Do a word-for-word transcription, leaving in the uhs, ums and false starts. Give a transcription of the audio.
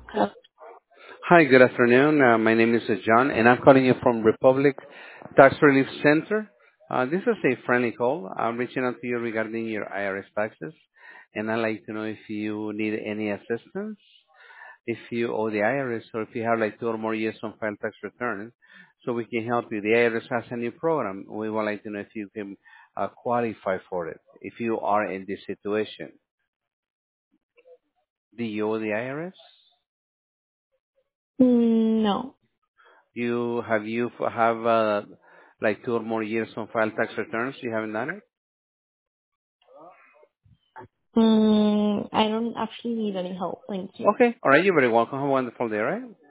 Uh, Hi, good afternoon. Uh, my name is uh, John, and I'm calling you from Republic Tax Relief Center. Uh, this is a friendly call. I'm reaching out to you regarding your I R S taxes, and I'd like to know if you need any assistance, if you owe the I R S, or if you have like two or more years on file tax return, so we can help you. The I R S has a new program. We would like to know if you can uh, qualify for it, if you are in this situation. Do you owe the I R S? mm, no. You have you f- have uh, like two or more years on file tax returns? You haven't done it? Mm, I don't actually need any help. Thank you. Okay. All right. You're very welcome. Have a wonderful day, all right?